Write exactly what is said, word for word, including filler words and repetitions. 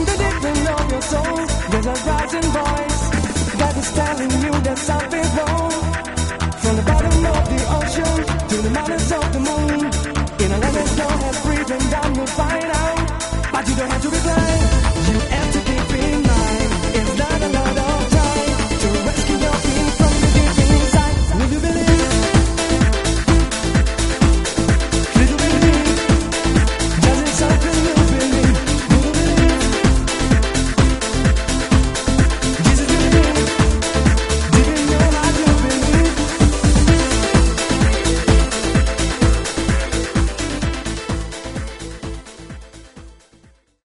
the deep of your soul, there's a rising voice that is telling you that something's wrong. From the bottom of the ocean to the mountains of the moon, in a land that's no has breathing down, you'll find out.